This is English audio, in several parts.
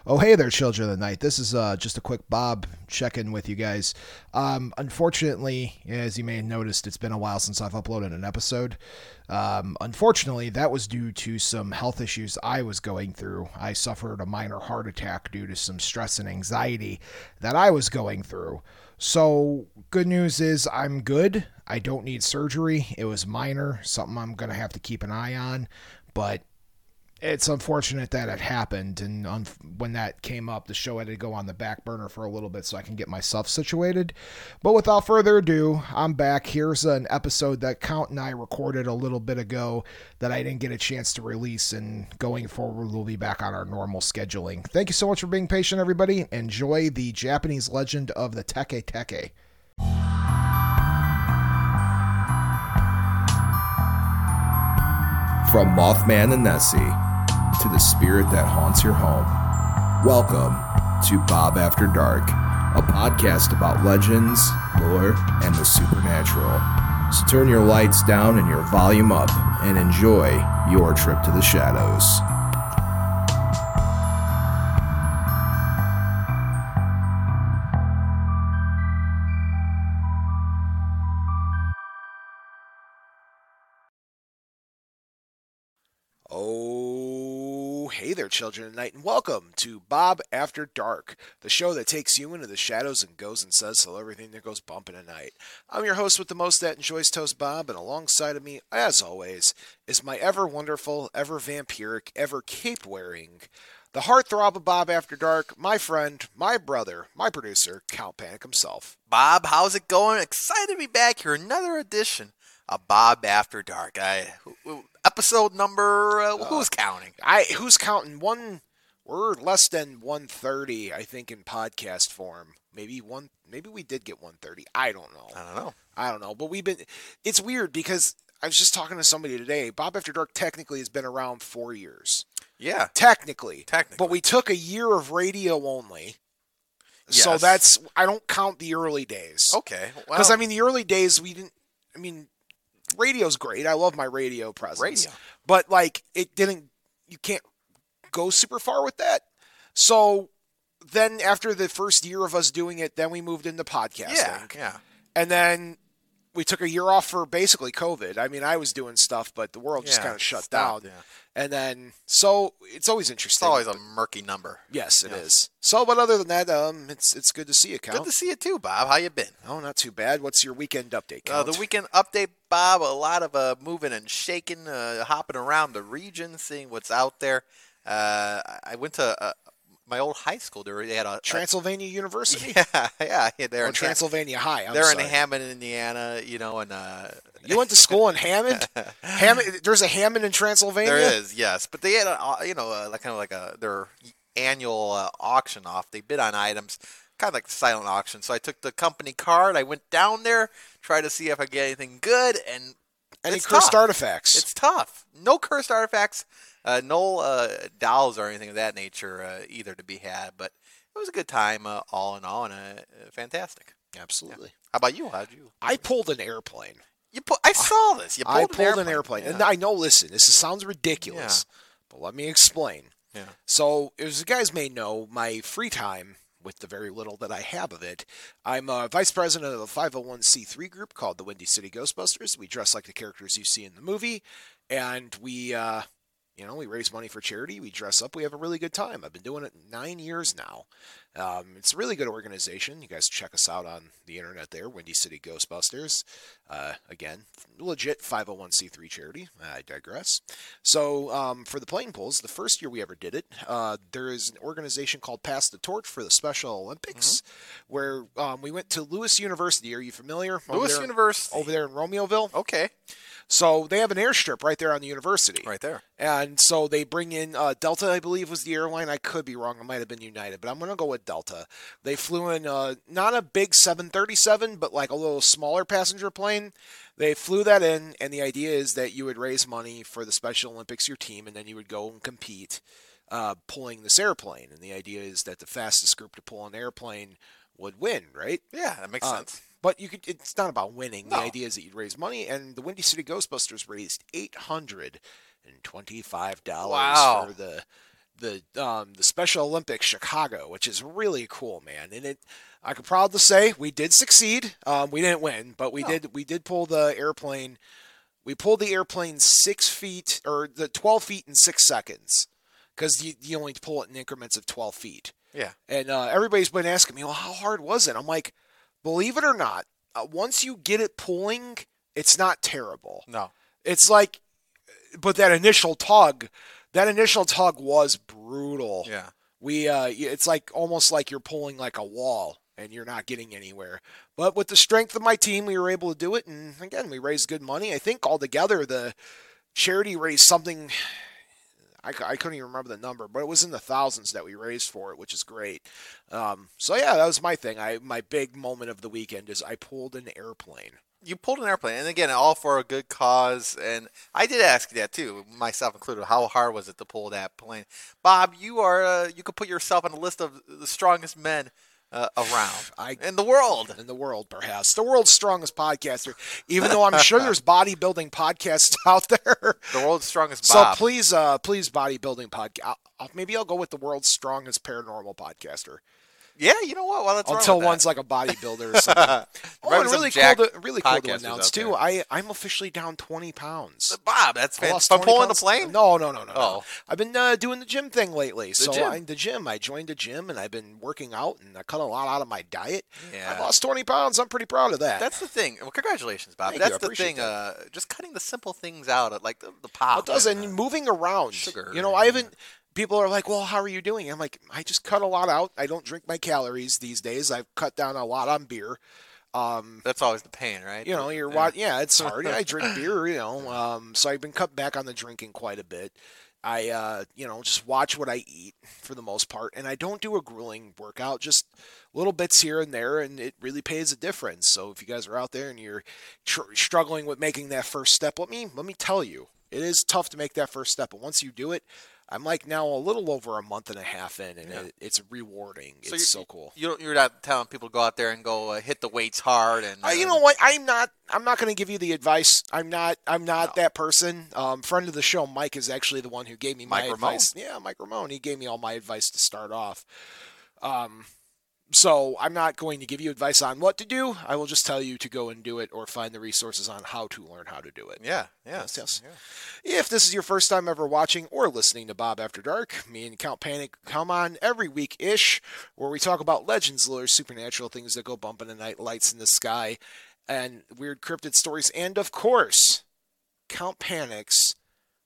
Oh, hey there, children of the night. This is just a quick Bob check-in with you guys. Unfortunately, as you may have noticed, it's been a while since I've uploaded an episode. Unfortunately, that was due to some health issues I was going through. I suffered a minor heart attack due to some stress and anxiety that I was going through. So, good news is I'm good. I don't need surgery. It was minor, something I'm going to have to keep an eye on, but it's unfortunate that it happened, and when that came up, the show had to go on the back burner for a little bit so I can get myself situated. But without further ado, I'm back. Here's an episode that Count and I recorded a little bit ago that I didn't get a chance to release, and going forward, we'll be back on our normal scheduling. Thank you so much for being patient, everybody. Enjoy the Japanese legend of the Teke Teke. From Mothman and Nessie to the spirit that haunts your home. Welcome to Bob After Dark, a podcast about legends, lore, and the supernatural. So turn your lights down and your volume up and enjoy your trip to the shadows. Oh, hey there, children of night, and welcome to Bob After Dark, the show that takes you into the shadows and goes and says hello everything that goes bumping at night. I'm your host with the most, that enjoys toast, Bob, and alongside of me, as always, is my ever wonderful, ever vampiric, ever cape-wearing, the heartthrob of Bob After Dark, my friend, my brother, my producer, Count Panic himself. Bob, how's it going? Excited to be back here. Another edition of Bob After Dark. Episode number, who's counting? Who's counting? We're less than 130, I think, in podcast form. Maybe we did get 130. I don't know. But it's weird because I was just talking to somebody today. Bob After Dark technically has been around 4 years. Yeah. Technically. But we took a year of radio only. Yes. So I don't count the early days. Okay. Because, the early days radio's great. I love my radio presence. But, you can't go super far with that. So then after the first year of us doing it, then we moved into podcasting. Yeah. And then we took a year off for basically COVID. I was doing stuff, but the world just kind of shut down. Yeah. And then, so it's always interesting. It's always a murky number. Yes, it is. So, but other than that, it's good to see you, Count. Good to see you too, Bob. How you been? Oh, not too bad. What's your weekend update, Count? The weekend update, Bob, a lot of moving and shaking, hopping around the region, seeing what's out there. I went to my old high school. They had a Transylvania University. Yeah. They're in Transylvania High. They're in Hammond, Indiana. And you went to school in Hammond. There's a Hammond in Transylvania. There is, yes, but they had their annual auction off. They bid on items, kind of like the silent auction. So I took the company card. I went down there, tried to see if I get anything good, and any cursed artifacts. It's tough. No cursed artifacts. No dolls or anything of that nature either to be had, but it was a good time all in all, and fantastic. Absolutely. Yeah. How about you? I pulled an airplane. I saw this. I pulled an airplane. Yeah. And I know, listen, this sounds ridiculous, but let me explain. Yeah. So, as you guys may know, my free time, with the very little that I have of it, I'm vice president of a 501c3 group called the Windy City Ghostbusters. We dress like the characters you see in the movie, and we raise money for charity. We dress up. We have a really good time. I've been doing it 9 years now. It's a really good organization. You guys check us out on the internet there, Windy City Ghostbusters. Again, legit 501c3 charity. I digress. So for the plane pulls, the first year we ever did it, there is an organization called Pass the Torch for the Special Olympics, where we went to Lewis University. Are you familiar? Lewis University. Over there in Romeoville. Okay. So they have an airstrip right there on the university. Right there. And so they bring in Delta, I believe, was the airline. I could be wrong. It might have been United, but I'm going to go with Delta. They flew in not a big 737, but like a little smaller passenger plane. They flew that in, and the idea is that you would raise money for the Special Olympics, your team, and then you would go and compete pulling this airplane. And the idea is that the fastest group to pull an airplane would win, right? Yeah, that makes sense. But it's not about winning. No. The idea is that you'd raise money, and the Windy City Ghostbusters raised $825 Wow. for the the Special Olympics Chicago, which is really cool, man. And I could proud to say we did succeed. We didn't win, but we did pull the airplane. We pulled the airplane 6 feet or the 12 feet in 6 seconds because you only pull it in increments of 12 feet. Yeah. And everybody's been asking me, well, how hard was it? I'm like, believe it or not, once you get it pulling, it's not terrible. No. It's like, but that initial tug was brutal. Yeah. It's like almost like you're pulling like a wall and you're not getting anywhere. But with the strength of my team, we were able to do it. And again, we raised good money. I think altogether the charity raised something, I couldn't even remember the number, but it was in the thousands that we raised for it, which is great. So yeah, that was my thing. My big moment of the weekend is I pulled an airplane. You pulled an airplane, and again, all for a good cause. And I did ask you that too, myself included. How hard was it to pull that plane, Bob? You are you could put yourself on a list of the strongest men around in the world. In the world, perhaps the world's strongest podcaster. Even though I'm sure there's bodybuilding podcasts out there. The world's strongest Bob. So please, bodybuilding podcast. Maybe I'll go with the world's strongest paranormal podcaster. Yeah, you know what? Well, let's until one's like a bodybuilder or something. And really cool to announce too. I'm officially down 20 pounds. Bob, that's fantastic. From pulling the plane? No. Oh. I've been doing the gym thing lately. The gym. I joined a gym and I've been working out and I cut a lot out of my diet. Yeah. I've lost 20 pounds. I'm pretty proud of that. That's the thing. Well, congratulations, Bob. That's the thing. Just cutting the simple things out, like the pop. It does, and moving around. Sugar. I haven't. People are like, well, how are you doing? I'm like, I just cut a lot out. I don't drink my calories these days. I've cut down a lot on beer. That's always the pain, right? It's hard. I drink beer, so I've been cut back on the drinking quite a bit. I, just watch what I eat for the most part, and I don't do a grueling workout, just little bits here and there, and it really pays a difference. So if you guys are out there and you're struggling with making that first step, let me tell you, it is tough to make that first step, but once you do it, I'm like now a little over a month and a half in, and it's rewarding. So it's so cool. You're not telling people to go out there and go hit the weights hard, and you know what? I'm not going to give you the advice. I'm not that person. Friend of the show, Mike, is actually the one who gave me my advice. Yeah, Mike Ramone. He gave me all my advice to start off. So I'm not going to give you advice on what to do. I will just tell you to go and do it or find the resources on how to learn how to do it. Yes. Yeah. If this is your first time ever watching or listening to Bob After Dark, me and Count Panic come on every week-ish where we talk about legends, lore, supernatural things that go bump in the night, lights in the sky, and weird cryptid stories. And, of course, Count Panic's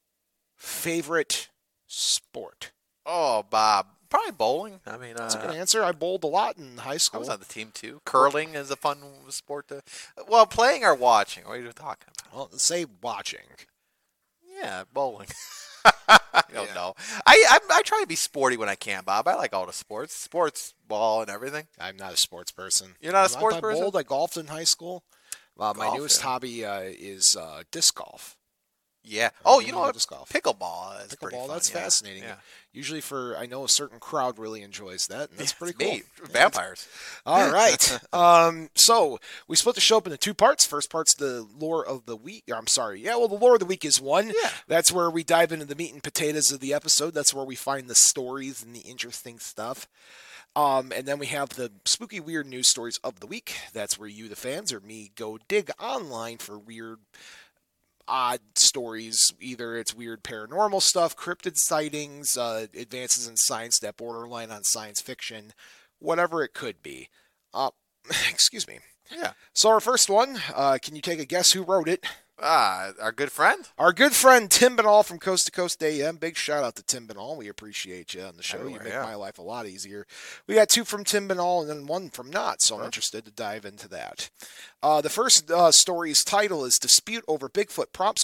favorite sport. Oh, Bob. Probably bowling. I mean, that's a good answer. I bowled a lot in high school. I was on the team too. Curling is a fun sport to. Well, playing or watching? What are you talking about? Well, say watching. Yeah, bowling. I don't know. I try to be sporty when I can, Bob. I like all the sports, ball and everything. I'm not a sports person. You're not a sports person? I bowled. I golfed in high school. My newest hobby is disc golf. Yeah. Oh, you know what? Disc golf. Pickleball is pretty fun. That's fascinating. Yeah. Usually I know a certain crowd really enjoys that, and that's pretty cool. Me. Vampires. All right. So we split the show up into 2 parts. First part's the lore of the week. The lore of the week is one. Yeah. That's where we dive into the meat and potatoes of the episode. That's where we find the stories and the interesting stuff. And then we have the spooky, weird news stories of the week. That's where you, the fans, or me, go dig online for weird, odd stories. Either it's weird paranormal stuff, cryptid sightings, advances in science that borderline on science fiction, whatever it could be. Excuse me. Yeah. So our first one, can you take a guess who wrote it? Our good friend? Our good friend Tim Binnall from Coast to Coast AM. Big shout out to Tim Binnall. We appreciate you on the show. You make my life a lot easier. We got 2 from Tim Binnall and then 1 from Not, so I'm interested to dive into that. The first story's title is Dispute Over Bigfoot Prompts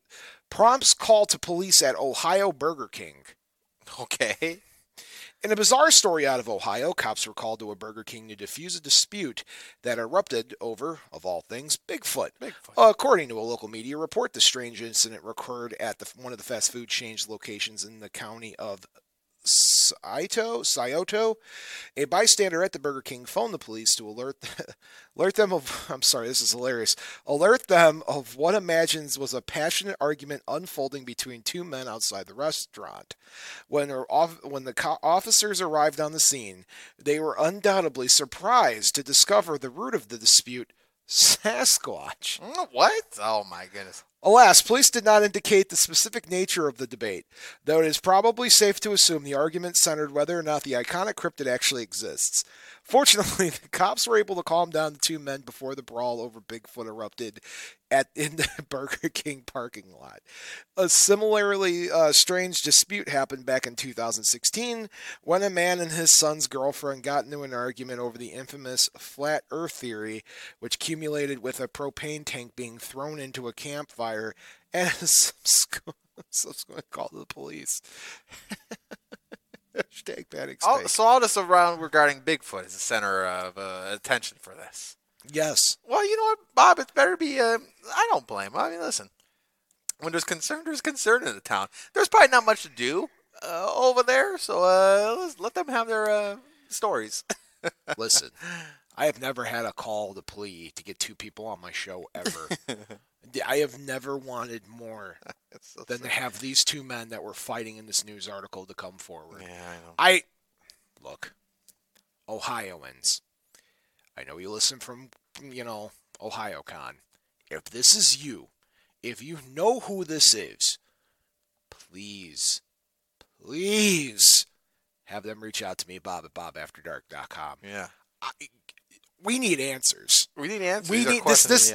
Call to Police at Ohio Burger King. Okay. In a bizarre story out of Ohio, cops were called to a Burger King to defuse a dispute that erupted over, of all things, Bigfoot. According to a local media report, the strange incident occurred at one of the fast food chain's locations in the county of Scioto, a bystander at the Burger King, phoned the police to alert them of, I'm sorry, this is hilarious, alert them of what imagines was a passionate argument unfolding between two men outside the restaurant. When the officers arrived on the scene, they were undoubtedly surprised to discover the root of the dispute: Sasquatch. What? Oh, my goodness. Alas, police did not indicate the specific nature of the debate, though it is probably safe to assume the argument centered whether or not the iconic cryptid actually exists. Fortunately, the cops were able to calm down the two men before the brawl over Bigfoot erupted in the Burger King parking lot. A similarly strange dispute happened back in 2016 when a man and his son's girlfriend got into an argument over the infamous flat earth theory, which culminated with a propane tank being thrown into a campfire and a subsequent call to the police. Hashtag panic state. So all this around regarding Bigfoot is the center of attention for this. Yes. Well, you know what, Bob? It better be. I don't blame him. I mean, listen. When there's concern in the town. There's probably not much to do over there, so let's let them have their stories. Listen, I have never had a call to plea to get two people on my show ever. I have never wanted more than to have these two men that were fighting in this news article to come forward. Yeah, I know. Look, Ohioans, I know you listen from, OhioCon. If this is you, if you know who this is, please have them reach out to me, Bob at bobafterdark.com. Yeah. We need answers. We need answers. We need answers.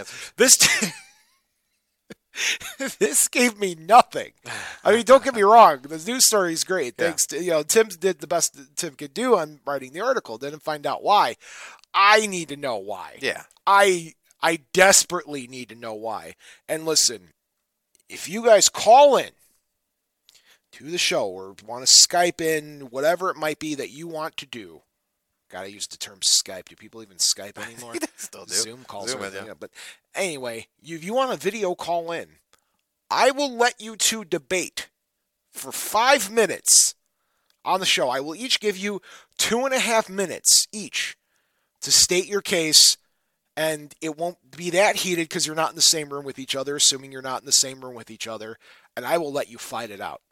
This gave me nothing. I mean, don't get me wrong. The news story is great. Thanks to, Tim did the best Tim could do on writing the article. Didn't find out why. I need to know why. Yeah. I desperately need to know why. And listen, if you guys call in to the show or want to Skype in, whatever it might be that you want to do, gotta use the term Skype. Do people even Skype anymore? Still do. Zoom calls. Zoom, yeah. But anyway, if you want a video call in, I will let you two debate for 5 minutes on the show. I will each give you 2.5 minutes each to state your case, and it won't be that heated because you're not in the same room with each other, assuming you're not in the same room with each other, and I will let you fight it out.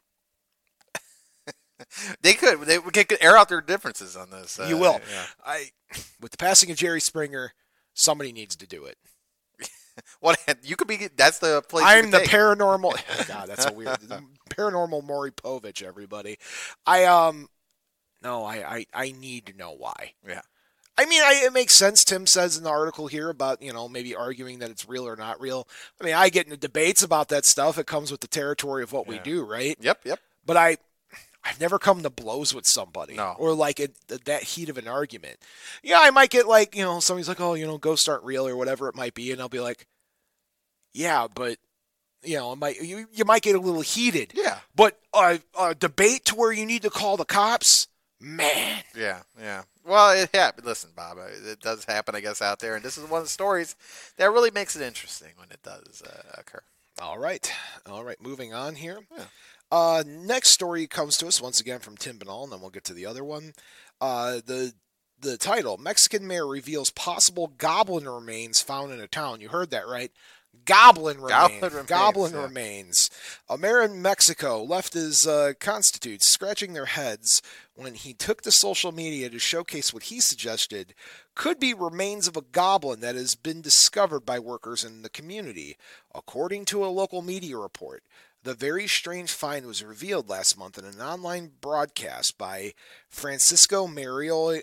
They could air out their differences on this. You will. Yeah. With the passing of Jerry Springer, somebody needs to do it. What you could be? That's the place. I'm the paranormal. Oh, God, that's a weird. Paranormal Maury Povich. Everybody, I need to know why. Yeah. I mean, it makes sense. Tim says in the article here about, maybe arguing that it's real or not real. I mean, I get into debates about that stuff. It comes with the territory of what we do, right? Yep. But I've never come to blows with somebody. No. Or like that heat of an argument. Yeah, I might get like, somebody's like, oh, ghosts aren't real or whatever it might be. And I'll be like, yeah, but, you might get a little heated. Yeah. But a debate to where you need to call the cops, man. Yeah. Well, it happened. Listen, Bob, it does happen, I guess, out there. And this is one of the stories that really makes it interesting when it does occur. All right. Moving on here. Yeah. Next story comes to us once again from Tim Binnall, and then we'll get to the other one. The title: Mexican mayor reveals possible goblin remains found in a town. You heard that right? Goblin remains. A mayor in Mexico left his constitutes scratching their heads when he took to social media to showcase what he suggested could be remains of a goblin that has been discovered by workers in the community. According to a local media report, the very strange find was revealed last month in an online broadcast by Francisco Mayoral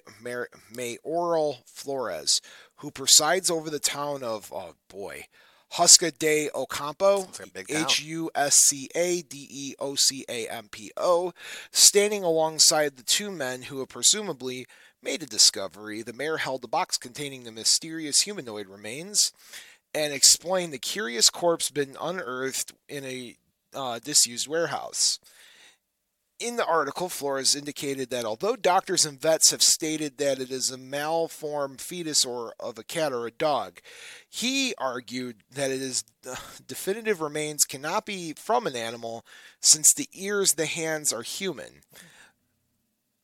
Flores, who presides over the town of, Huasca de Ocampo, Huscadeocampo, standing alongside the two men who have presumably made a discovery. The mayor held a box containing the mysterious humanoid remains and explained the curious corpse been unearthed in a disused warehouse. In the article, Flores indicated that although doctors and vets have stated that it is a malformed fetus or of a cat or a dog, he argued that it is definitive remains cannot be from an animal since the ears, the hands are human.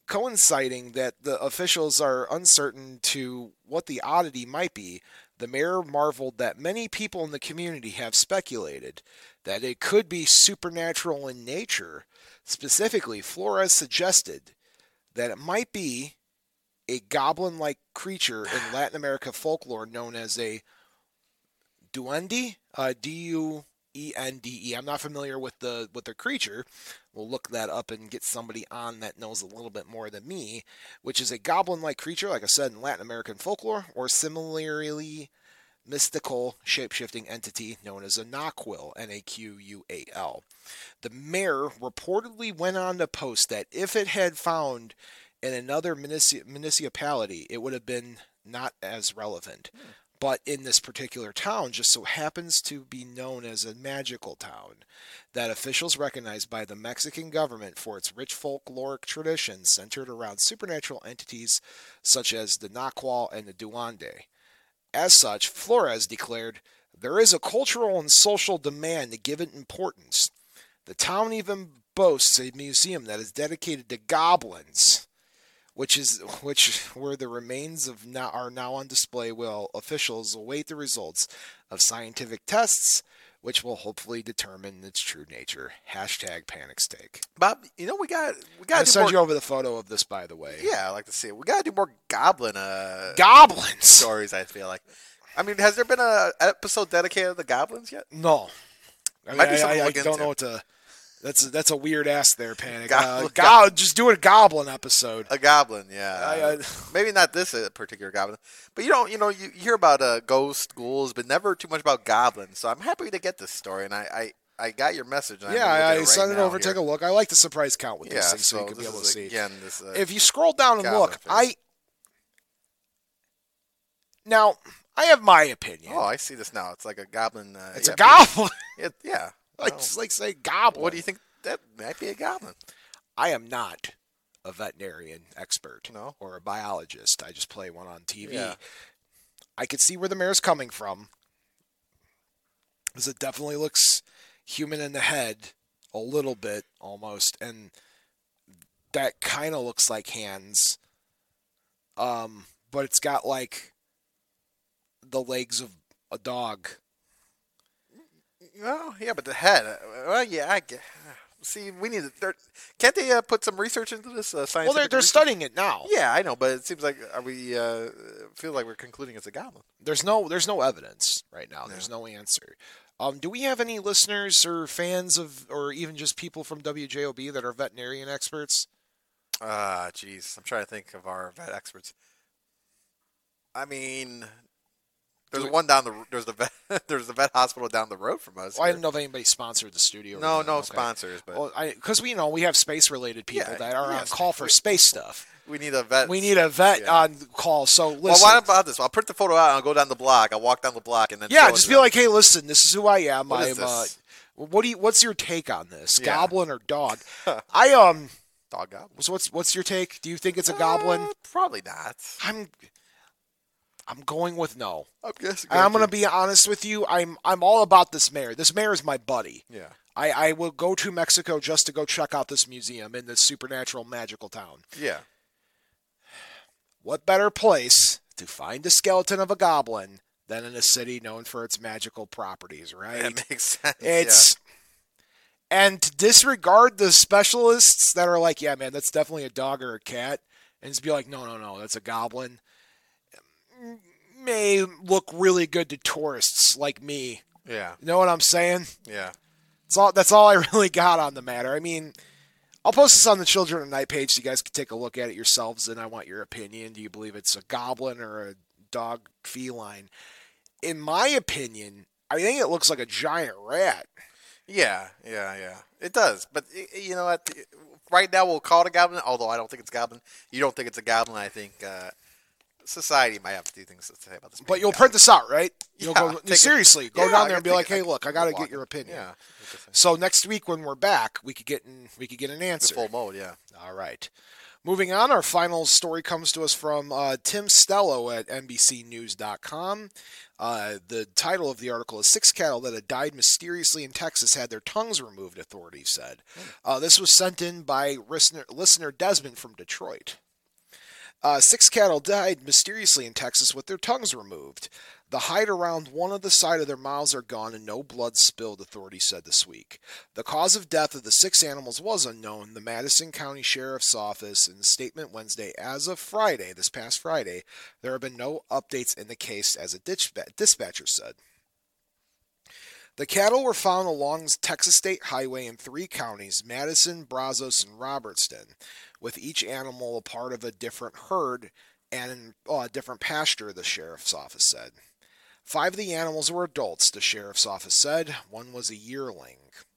coinciding that the officials are uncertain to what the oddity might be, the mayor marveled that many people in the community have speculated that it could be supernatural in nature. Specifically, Flores suggested that it might be a goblin-like creature in Latin America folklore known as a duende, D-U-E-N-D-E. I'm not familiar with the creature. We'll look that up and get somebody on that knows a little bit more than me, which is a goblin-like creature, like I said, in Latin American folklore, or similarly mystical shape-shifting entity known as a Naquil, N-A-Q-U-A-L. The mayor reportedly went on to post that if it had found in another municipality, it would have been not as relevant. But in this particular town, just so happens to be known as a magical town that officials recognize by the Mexican government for its rich folkloric traditions centered around supernatural entities such as the Naqual and the Duende. As such, Flores declared, there is a cultural and social demand to give it importance. The town even boasts a museum that is dedicated to goblins, which where the remains are now on display while officials await the results of scientific tests, which will hopefully determine its true nature. # panic steak. Bob, we got I'll to send more. you over the photo of this, by the way. Yeah, I like to see it. We got to do more goblins Goblins. I feel like. I mean, has there been an episode dedicated to the goblins yet? No. Might be something to I look don't into. know what to. That's a weird ass there, Panic. Goblin. Just do a goblin episode. A goblin, yeah. Maybe not this particular goblin, but you hear about ghosts, ghouls, but never too much about goblins. So I'm happy to get this story, and I got your message. And I sent it over. Take a look. I like the surprise count with these things, so you can be able to see. Again, if you scroll down and look, face. Now I have my opinion. Oh, I see this now. It's like a goblin. It's a goblin. Yeah. Like say goblin. What do you think? That might be a goblin. I am not a veterinarian expert No. or a biologist. I just play one on TV. Yeah. I could see where the mayor's coming from, because it definitely looks human in the head a little bit almost, and that kind of looks like hands. But it's got like the legs of a dog. Oh, yeah, but the head. Well, yeah, I get. See, we need to. Can't they put some research into this? Scientific Well, they're research? studying it now. Yeah, I know, but it seems like we feel like we're concluding it's a goblin. There's no evidence right now. There's no answer. Do we have any listeners or fans or even just people from WJOB that are veterinarian experts? Jeez, I'm trying to think of our vet experts. I mean, there's one down the. There's the vet. There's the vet hospital down the road from us. Well, I didn't know if anybody sponsored the studio. No, okay. sponsors, but well, because we have space related people that are on yes. call for space stuff. we need a vet. We need a vet on call. So listen. Well, why about this? I'll print the photo out and I'll go down the block. I'll walk down the block and then. Yeah, just be like, hey, listen, this is who I am. What is this? What's your take on this? Yeah. Goblin or dog? Dog goblin. So what's your take? Do you think it's a goblin? Probably not. I'm going with no. I'm guessing. I'm going to be honest with you. I'm all about this mayor. This mayor is my buddy. Yeah. I will go to Mexico just to go check out this museum in this supernatural magical town. Yeah. What better place to find a skeleton of a goblin than in a city known for its magical properties, right? That makes sense. And to disregard the specialists that are like, yeah, man, that's definitely a dog or a cat, and just be like, no, that's a goblin, may look really good to tourists like me. Yeah. You know what I'm saying? Yeah. That's all I really got on the matter. I mean, I'll post this on the Children of Night page so you guys can take a look at it yourselves, and I want your opinion. Do you believe it's a goblin or a dog feline? In my opinion, I think it looks like a giant rat. Yeah. It does, but you know what? Right now we'll call it a goblin, although I don't think it's a goblin. You don't think it's a goblin. I think society might have a few things to say about this. But you'll print this out, right? You'll Yeah, go seriously. Go down there and be like, "Hey, it. look, I got to get your opinion." Yeah. So next week when we're back, we could get an answer. Full mode, yeah. All right. Moving on, our final story comes to us from Tim Stello at NBCnews.com. The title of the article is 6 cattle that had died mysteriously in Texas had their tongues removed, authorities said. This was sent in by listener Desmond from Detroit. 6 cattle died mysteriously in Texas with their tongues removed. The hide around one of the side of their mouths are gone and no blood spilled, authorities said this week. The cause of death of the 6 animals was unknown. The Madison County Sheriff's Office, in a statement Wednesday, as of Friday, this past Friday, there have been no updates in the case, as a dispatcher said. The cattle were found along Texas State Highway in 3 counties, Madison, Brazos, and Robertson, with each animal a part of a different herd and a different pasture, the Sheriff's Office said. 5 of the animals were adults, the Sheriff's Office said. 1 was a yearling.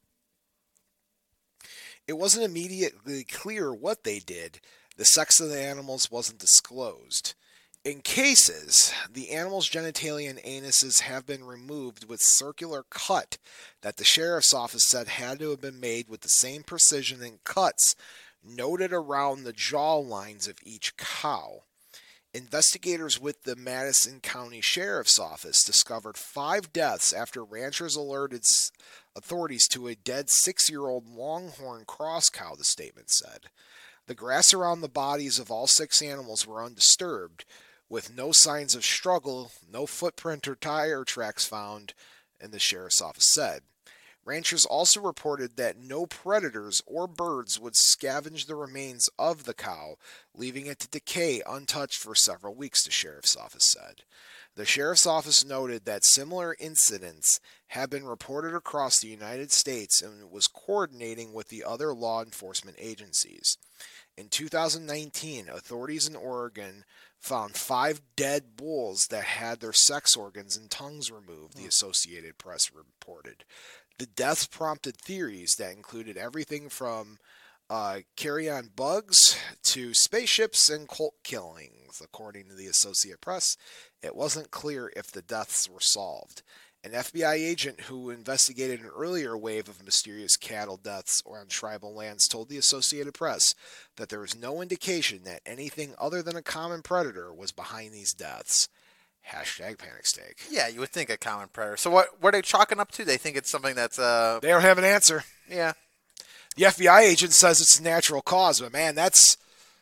It wasn't immediately clear what they did. The sex of the animals wasn't disclosed. In cases, the animal's genitalia and anuses have been removed with circular cut that the Sheriff's Office said had to have been made with the same precision and cuts noted around the jaw lines of each cow. Investigators with the Madison County Sheriff's Office discovered 5 deaths after ranchers alerted authorities to a dead 6-year-old longhorn cross cow, the statement said. The grass around the bodies of all 6 animals were undisturbed, with no signs of struggle, no footprint or tire tracks found, and the Sheriff's Office said. Ranchers also reported that no predators or birds would scavenge the remains of the cow, leaving it to decay untouched for several weeks, the Sheriff's Office said. The Sheriff's Office noted that similar incidents have been reported across the United States and was coordinating with the other law enforcement agencies. In 2019, authorities in Oregon found 5 dead bulls that had their sex organs and tongues removed, the Associated Press reported. The deaths prompted theories that included everything from carrion bugs to spaceships and cult killings. According to the Associated Press, it wasn't clear if the deaths were solved. An FBI agent who investigated an earlier wave of mysterious cattle deaths on tribal lands told the Associated Press that there was no indication that anything other than a common predator was behind these deaths. Hashtag panic steak. Yeah, you would think a common predator. So what are they chalking up to? They think it's something that's They don't have an answer. Yeah. The FBI agent says it's a natural cause, but man, that's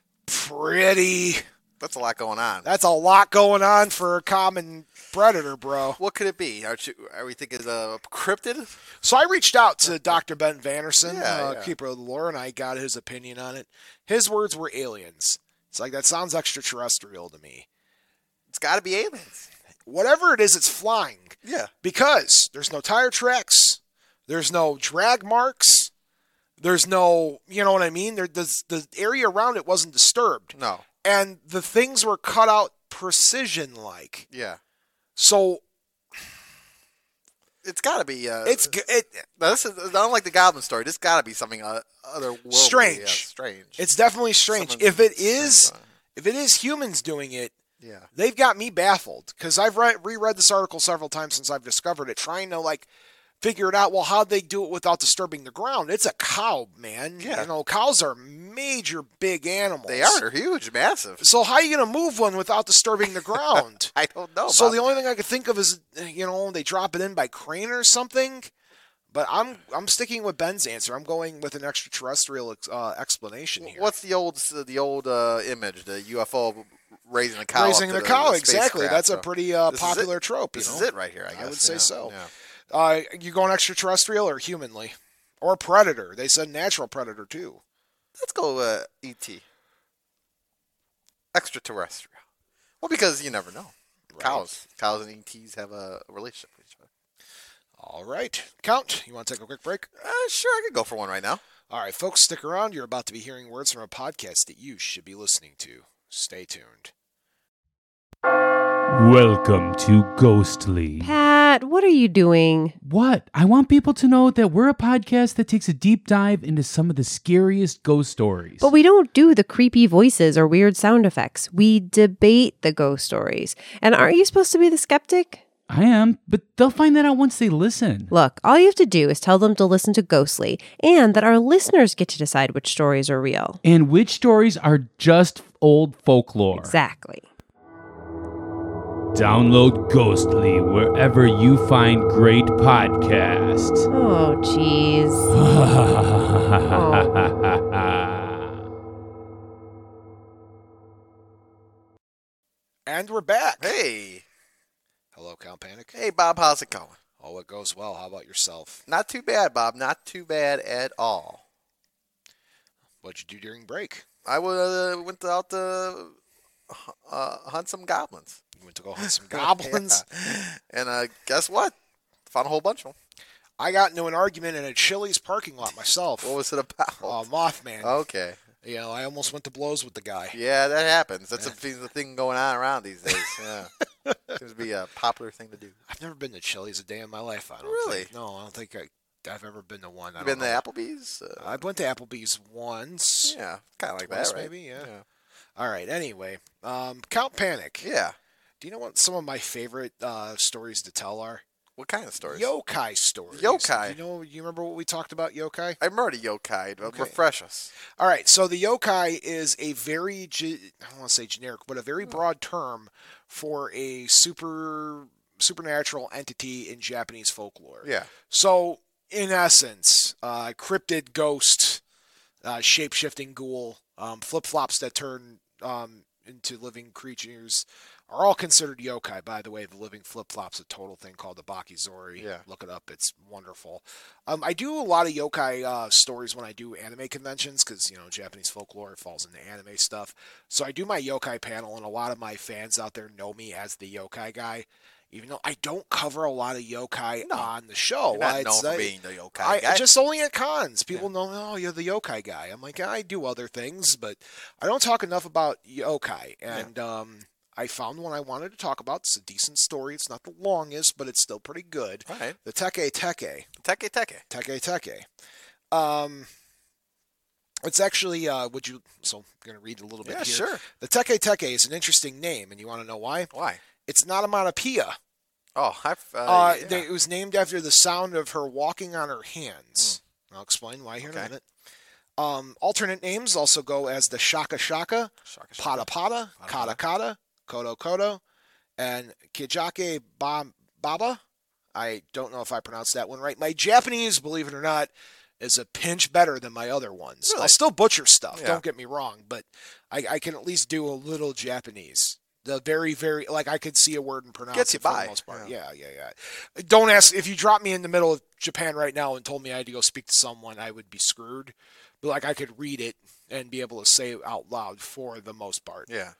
pretty... That's a lot going on. That's a lot going on for a common predator, bro. What could it be? Are we thinking cryptid? So I reached out to Dr. Ben Vanderson, Yeah. keeper of the lore, and I got his opinion on it. His words were aliens. It's like, that sounds extraterrestrial to me. It's got to be aliens. Whatever it is, it's flying. Yeah. Because there's no tire tracks. There's no drag marks. There's no, you know what I mean? The area around it wasn't disturbed. No. And the things were cut out precision-like. Yeah. So it's got to be. Now, this is unlike the Goblin story. This got to be something otherworldly. Strange. Yeah, strange. It's definitely strange. Someone's If it is humans doing it, yeah, they've got me baffled because I've reread this article several times since I've discovered it, trying to figure it out. Well, how'd they do it without disturbing the ground? It's a cow, man. Yeah. You know, cows are major big animals. They are. They're huge, massive. So how are you going to move one without disturbing the ground? I don't know. So the only thing I could think of is, they drop it in by crane or something. But I'm sticking with Ben's answer. I'm going with an extraterrestrial explanation here. What's the old image, the UFO raising a cow? Raising the cow, exactly. Spacecraft, That's so a pretty popular trope. This is it right here, I guess. I would say so. Yeah. You going extraterrestrial or humanly? Or predator? They said natural predator, too. Let's go E.T. Extraterrestrial. Well, because you never know. Right. Cows and ETs have a relationship with each other. All right. Count, you want to take a quick break? Sure, I could go for one right now. All right, folks, stick around. You're about to be hearing words from a podcast that you should be listening to. Stay tuned. Welcome to Ghostly. Pat, what are you doing? What? I want people to know that we're a podcast that takes a deep dive into some of the scariest ghost stories. But we don't do the creepy voices or weird sound effects. We debate the ghost stories. And aren't you supposed to be the skeptic? I am, but they'll find that out once they listen. Look, all you have to do is tell them to listen to Ghostly and that our listeners get to decide which stories are real. And which stories are just old folklore. Exactly. Download Ghostly wherever you find great podcasts. Oh, jeez. And we're back. Hey. Hello, Count Panic. Hey, Bob. How's it going? Oh, it goes well. How about yourself? Not too bad, Bob. Not too bad at all. What'd you do during break? I went out to hunt some goblins. You went to go hunt some goblins? Yeah. And guess what? Found a whole bunch of them. I got into an argument in a Chili's parking lot myself. What was it about? Mothman. Okay. You know, I almost went to blows with the guy. Yeah, that happens. That's the thing going on around these days. Yeah. Seems to be a popular thing to do. I've never been to Chili's a day in my life. I don't Really? think. No, I don't think I've ever been to one. You been to Applebee's? I went to Applebee's once. Yeah, kind of like Twice that, right? maybe, yeah. All right, anyway. Count Panic. Yeah. Do you know what some of my favorite stories to tell are? What kind of stories? Yokai stories. Yokai. You remember what we talked about yokai? I've heard of yokai. Okay. Refresh us. All right, so the yokai is a very, I don't want to say generic, but a very broad term for a supernatural entity in Japanese folklore. Yeah. So, in essence, cryptid, ghost, shape-shifting ghoul, flip-flops that turn into living creatures are all considered yokai. By the way, the living flip-flop's a total thing called the Bakizori. Yeah. Look it up. It's wonderful. I do a lot of yokai stories when I do anime conventions because, Japanese folklore falls into anime stuff. So I do my yokai panel, and a lot of my fans out there know me as the yokai guy. Even though I don't cover a lot of yokai on the show. You're not known for being the yokai guy. Just only at cons. People know, oh, you're the yokai guy. I'm like, I do other things, but I don't talk enough about yokai. And I found one I wanted to talk about. It's a decent story. It's not the longest, but it's still pretty good. All right. The Teke Teke. Teke Teke. Teke Teke. It's actually, so I'm going to read a little bit here. Sure. The Teke Teke is an interesting name, and you want to know why? Why? It's not onomatopoeia. Oh, It was named after the sound of her walking on her hands. I'll explain why here in a minute. Alternate names also go as the Shaka Shaka, Pada Pada, Kata Kata, Kodo Kodo, and Kijake Baba. I don't know if I pronounced that one right. My Japanese, believe it or not, is a pinch better than my other ones. Really? I'll still butcher stuff, Yeah. don't get me wrong, but I can at least do a little Japanese. The very, very, I could see a word and pronounce Gets you it for by. the most part. Yeah. Don't ask, if you dropped me in the middle of Japan right now and told me I had to go speak to someone, I would be screwed. But, I could read it and be able to say it out loud for the most part. Yeah.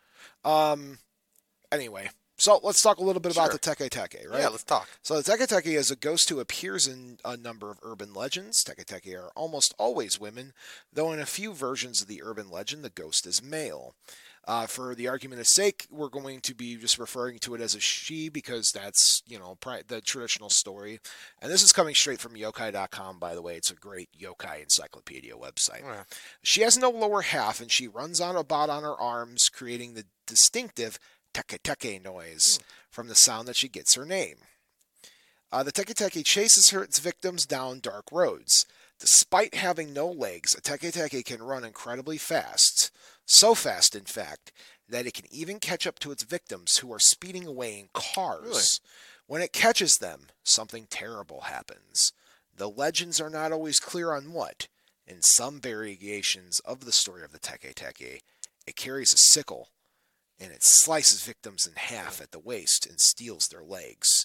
Anyway, so let's talk a little bit about the Teke Teke, right? Yeah, let's talk. So the Teke Teke is a ghost who appears in a number of urban legends. Teke Teke are almost always women, though in a few versions of the urban legend, the ghost is male. For the argument's sake, we're going to be just referring to it as a she because that's, the traditional story. And this is coming straight from yokai.com, by the way. It's a great yokai encyclopedia website. Yeah. She has no lower half, and she runs about on her arms, creating the distinctive teke teke noise from the sound that she gets her name. The teke teke chases its victims down dark roads. Despite having no legs, a teke teke can run incredibly fast. So fast, in fact, that it can even catch up to its victims who are speeding away in cars. Really? When it catches them, something terrible happens. The legends are not always clear on what. In some variations of the story of the Teke Teke, it carries a sickle, and it slices victims in half at the waist and steals their legs.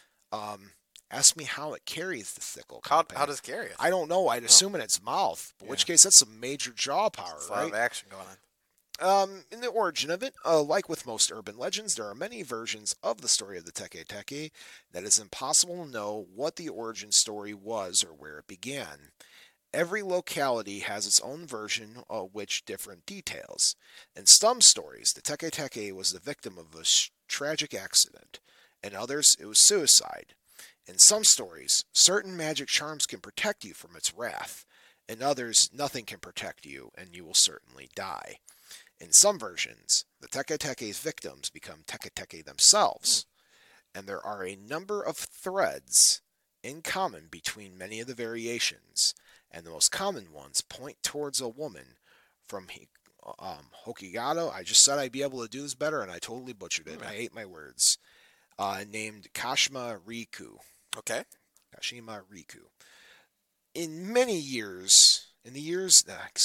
Ask me how it carries the sickle. How does it carry it? I don't know. I'd assume in its mouth, in which case that's some major jaw power, There's a lot right? of action going on. In the origin of it, like with most urban legends, there are many versions of the story of the Teke Teke that it's impossible to know what the origin story was or where it began. Every locality has its own version of which different details. In some stories, the Teke Teke was the victim of a tragic accident. In others, it was suicide. In some stories, certain magic charms can protect you from its wrath. In others, nothing can protect you, and you will certainly die. In some versions, the Teke Teke's victims become Teke Teke themselves. and there are a number of threads in common between many of the variations, and the most common ones point towards a woman from Hokigato. I just said I'd be able to do this better, and I totally butchered it. I ate my words. Named Kashima Riku. Okay. Kashima Riku. In the years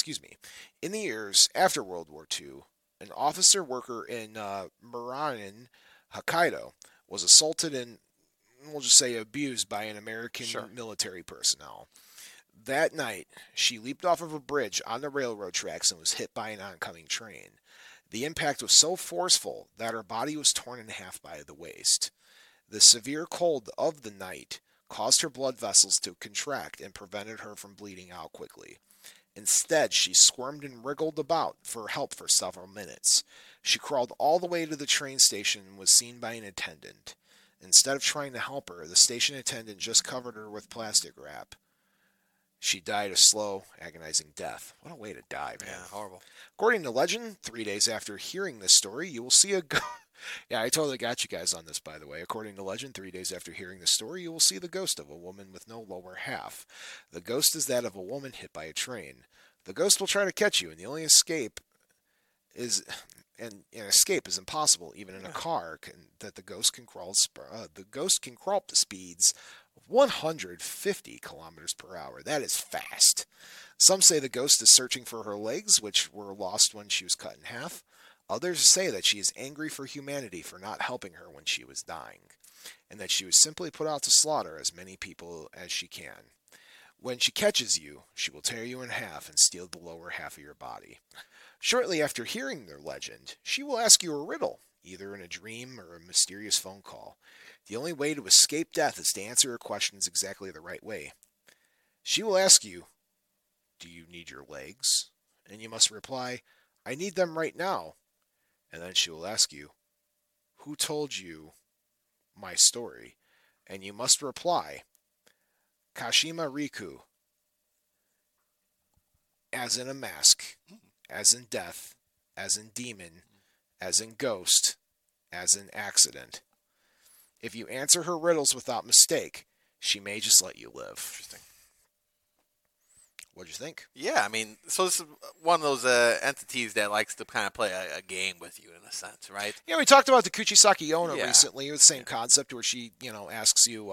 after World War II, an officer worker in Muranen, Hokkaido, was assaulted and, we'll just say, abused by an American military personnel. That night, she leaped off of a bridge on the railroad tracks and was hit by an oncoming train. The impact was so forceful that her body was torn in half by the waist. The severe cold of the night caused her blood vessels to contract and prevented her from bleeding out quickly. Instead, she squirmed and wriggled about for help for several minutes. She crawled all the way to the train station and was seen by an attendant. Instead of trying to help her, the station attendant just covered her with plastic wrap. She died a slow, agonizing death. What a way to die, man. Yeah, horrible. According to legend, 3 days after hearing this story, you will see a ghost. Yeah, I totally got you guys on this, by the way. According to legend, 3 days after hearing the story, you will see the ghost of a woman with no lower half. The ghost is that of a woman hit by a train. The ghost will try to catch you, and the only escape is... And escape is impossible, even in a car. That the ghost can crawl. The ghost can crawl up to speeds of 150 kilometers per hour. That is fast. Some say the ghost is searching for her legs, which were lost when she was cut in half. Others say that she is angry for humanity for not helping her when she was dying, and that she was simply put out to slaughter as many people as she can. When she catches you, she will tear you in half and steal the lower half of your body. Shortly after hearing their legend, she will ask you a riddle, either in a dream or a mysterious phone call. The only way to escape death is to answer her questions exactly the right way. She will ask you, "Do you need your legs?" And you must reply, "I need them right now." And then she will ask you, "Who told you my story?" And you must reply, "Kashima Riku," as in a mask, as in death, as in demon, as in ghost, as in accident. If you answer her riddles without mistake, she may just let you live. Interesting. What'd you think? Yeah, I mean, so this is one of those entities that likes to kind of play a game with you in a sense, right? Yeah, we talked about the Kuchisaki Onna Yeah. recently. It was the same concept where she, asks you,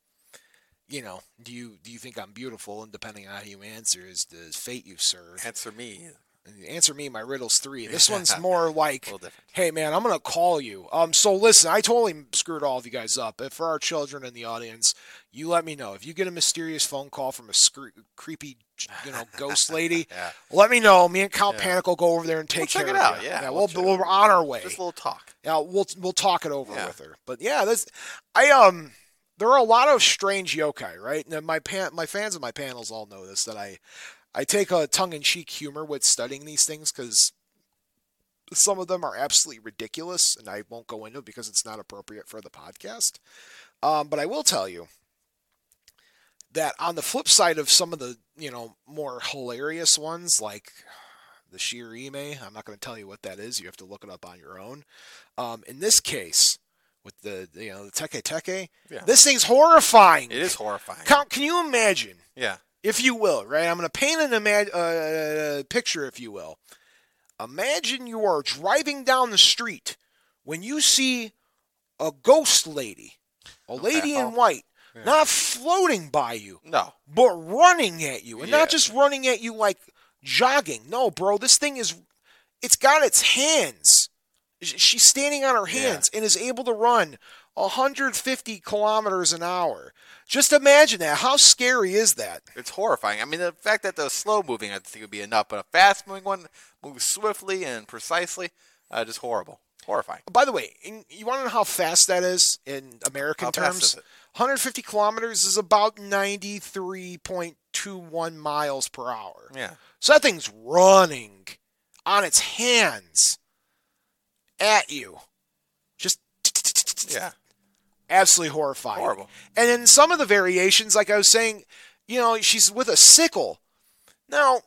do you think I'm beautiful? And depending on how you answer is the fate you serve. Answer me. Answer me, my riddle's 3. This one's more like, A little different. hey man, I'm gonna call you. So listen, I totally screwed all of you guys up. But for our children in the audience, you let me know if you get a mysterious phone call from a creepy, ghost lady. Yeah. Let me know. Me and Count Panic will go over there and take We'll care check of it out. you. Yeah, we're on our way. Just a little talk. Yeah, we'll talk it over Yeah. with her. But yeah, there are a lot of strange yokai, right? And my fans of my panels all know this, that I take a tongue-in-cheek humor with studying these things because some of them are absolutely ridiculous, and I won't go into it because it's not appropriate for the podcast. But I will tell you that on the flip side of some of the, more hilarious ones, like the Shirime, I'm not going to tell you what that is. You have to look it up on your own. In this case, with the Teke Teke, this thing's horrifying. It is horrifying. Can you imagine? Yeah. If you will, right? I'm going to paint a picture, if you will. Imagine you are driving down the street when you see a ghost lady, a lady in white, not floating by you, No. but running at you. And Yeah. not just running at you like jogging. No, bro, this thing it's got its hands. She's standing on her hands and is able to run 150 kilometers an hour. Just imagine that. How scary is that? It's horrifying. I mean, the fact that the slow moving, I think, would be enough, but a fast moving one moves swiftly and precisely, just horrible. Horrifying. By the way, you want to know how fast that is in American How fast terms? is it? 150 kilometers is about 93.21 miles per hour. Yeah. So that thing's running on its hands at you. Just Yeah. absolutely horrifying. Horrible. And in some of the variations, like I was saying, she's with a sickle. Now,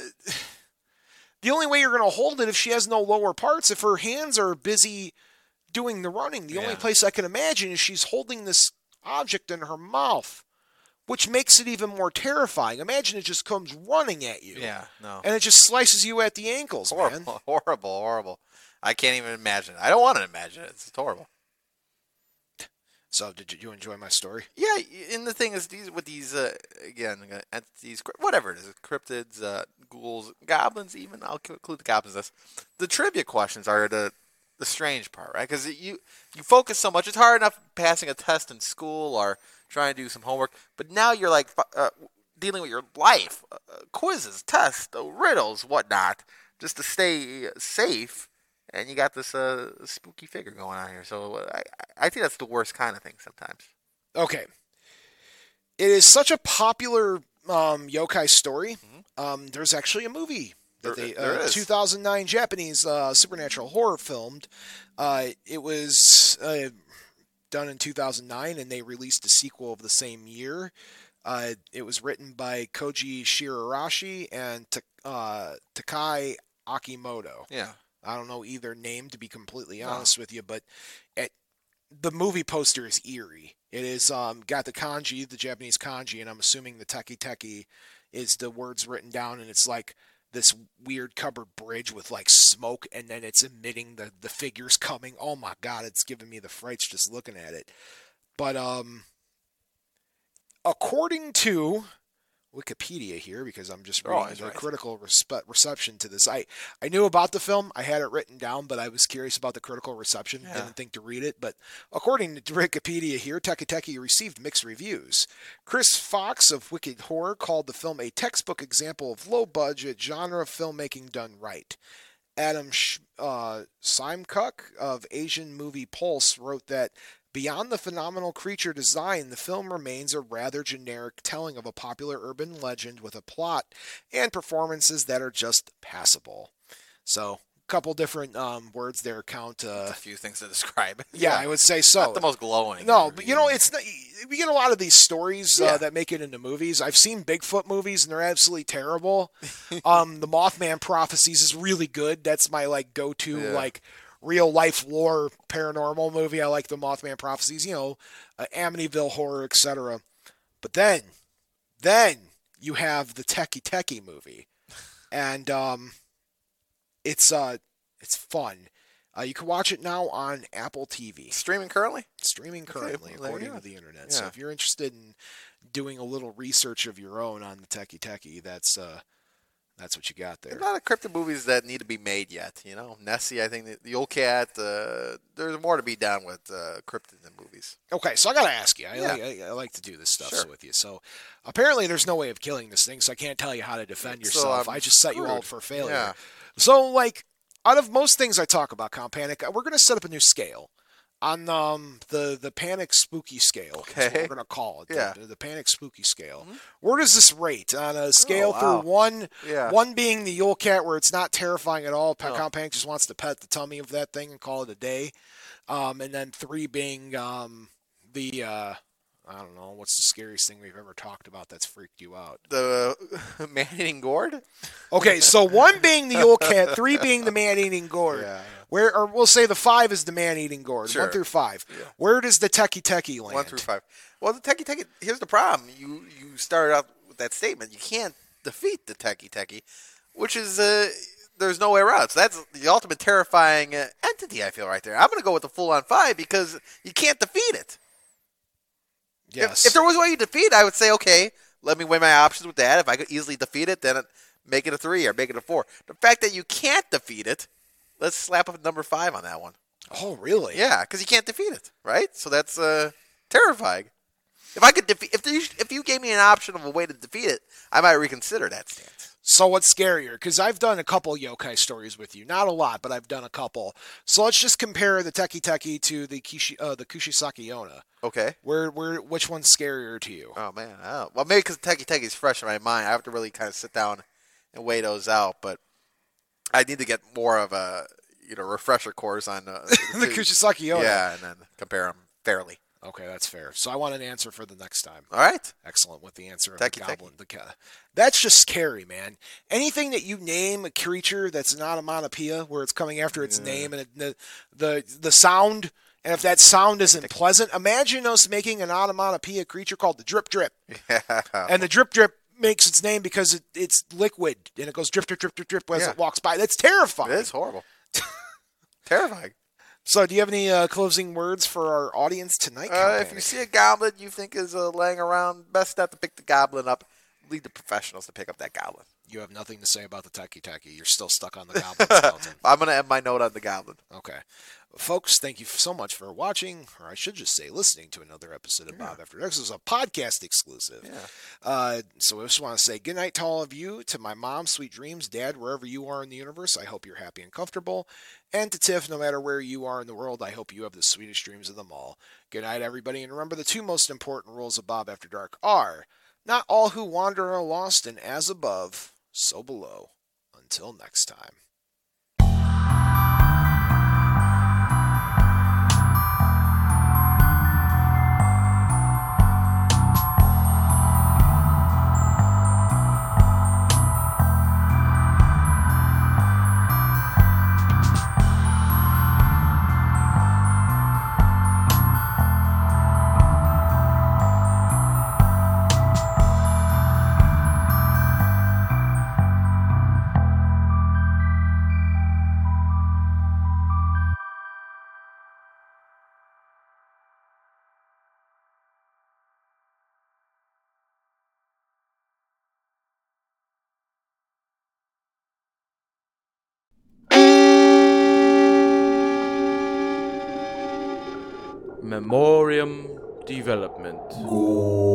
the only way you're going to hold it if she has no lower parts, if her hands are busy doing the running. The only Yeah. place I can imagine is she's holding this object in her mouth, which makes it even more terrifying. Imagine it just comes running at you. Yeah, no. And it just slices you at the ankles, man. Horrible. I can't even imagine it. I don't want to imagine it. It's horrible. So, did you enjoy my story? Yeah, and the thing is, these again entities, whatever it is, cryptids, ghouls, goblins, even I'll include the goblins. The trivia questions are the strange part, right? Because you focus so much. It's hard enough passing a test in school or trying to do some homework, but now you're like dealing with your life, quizzes, tests, riddles, whatnot, just to stay safe. And you got this spooky figure going on here. So I think that's the worst kind of thing sometimes. Okay. It is such a popular yokai story. There's actually a movie that There is. 2009 Japanese supernatural horror filmed. It was done in 2009, and they released a sequel of the same year. It was written by Koji Shirarashi and Takai Akimoto. Yeah. I don't know either name, to be completely honest with you, but the movie poster is eerie. It is got the kanji, the Japanese kanji, and I'm assuming the teki is the words written down, and it's like this weird covered bridge with like smoke, and then it's emitting the figures coming. Oh my god, it's giving me the frights just looking at it. But according to Wikipedia here, because I'm just reading the critical reception to this. I knew about the film. I had it written down, but I was curious about the critical reception. Yeah. Didn't think to read it. But according to Wikipedia here, Teki received mixed reviews. Chris Fox of Wicked Horror called the film a textbook example of low-budget genre filmmaking done right. Adam Simcock of Asian Movie Pulse wrote that beyond the phenomenal creature design, the film remains a rather generic telling of a popular urban legend with a plot and performances that are just passable. So, a couple different words there count. A few things to describe. Yeah, I would say so. Not the most glowing. No, but it's not, we get a lot of these stories Yeah. that make it into movies. I've seen Bigfoot movies, and they're absolutely terrible. The Mothman Prophecies is really good. That's my go-to real life lore paranormal movie. I like the Mothman Prophecies, Amityville Horror, etc. But then you have the Teki movie, and it's fun. You can watch it now on Apple TV. Streaming currently? Streaming currently, well, there according you to go. the internet. Yeah. So if you're interested in doing a little research of your own on the Teki, that's what you got there. There's a lot of cryptid movies that need to be made yet. Nessie, I think the old cat. There's more to be done with cryptids in movies. Okay, so I gotta ask you. Yeah. I like to do this stuff Sure. with you. So apparently there's no way of killing this thing, so I can't tell you how to defend So yourself. I'm I just set you all screwed. for failure. Yeah. So out of most things I talk about, Count Panic, we're gonna set up a new scale. On the Panic Spooky Scale, is what Okay. we're gonna call it. Yeah. The Panic Spooky Scale. Where does this rate on a scale wow. for one? Yeah. One being the Yule Cat, where it's not terrifying at all. Oh. Count Panic just wants to pet the tummy of that thing and call it a day. And then 3 being the I don't know, what's the scariest thing we've ever talked about that's freaked you out? The man-eating gourd. Okay, so 1 being the Yule Cat, 3 being the man-eating gourd. Yeah. Or we'll say the 5 is the man-eating gourd. Sure. 1 through 5. Yeah. Where does the Teki land? 1 through 5. Well, the Teki. Here's the problem. You started out with that statement. You can't defeat the Teki, which is there's no way around it. So that's the ultimate terrifying entity. I feel right there. I'm going to go with the full-on 5 because you can't defeat it. Yes. If there was a way you defeat it, I would say, okay, let me weigh my options with that. If I could easily defeat it, then make it a 3 or make it a 4. The fact that you can't defeat it, let's slap up number 5 on that one. Oh, really? Yeah, because you can't defeat it, right? So that's terrifying. If I could if you gave me an option of a way to defeat it, I might reconsider that stance. So what's scarier? Because I've done a couple yokai stories with you. Not a lot, but I've done a couple. So let's just compare the Teki to the Kushisaki Onna. Okay. Which one's scarier to you? Oh man. Oh. Well, maybe because Teki is fresh in my mind, I have to really kind of sit down and weigh those out. But I need to get more of a refresher course on The Kushisaki Onna. Yeah, and then compare them fairly. Okay, that's fair. So I want an answer for the next time. All right. Excellent with the answer of Thank the you, thank goblin. That's just scary, man. Anything that you name a creature that's an onomatopoeia, where it's coming after its name and the sound, and if that sound isn't pleasant, imagine us making an onomatopoeia creature called the drip drip. Yeah. And the drip drip makes its name because it's liquid and it goes drip drip drip drip drip as it walks by. That's terrifying. It is horrible. Terrifying. So, do you have any closing words for our audience tonight? If you see a goblin you think is laying around, best not to pick the goblin up. Leave the professionals to pick up that goblin. You have nothing to say about the Taki Taki. You're still stuck on the goblin skeleton. I'm going to end my note on the goblin. Okay. Folks, thank you so much for watching, or I should just say listening to another episode of Bob After Dark. This is a podcast exclusive. Yeah. So I just want to say good night to all of you, to my mom, sweet dreams, Dad, wherever you are in the universe. I hope you're happy and comfortable. And to Tiff, no matter where you are in the world, I hope you have the sweetest dreams of them all. Good night, everybody. And remember, the two most important rules of Bob After Dark are: not all who wander are lost, and as above, so below. Until next time. Memoriam Development.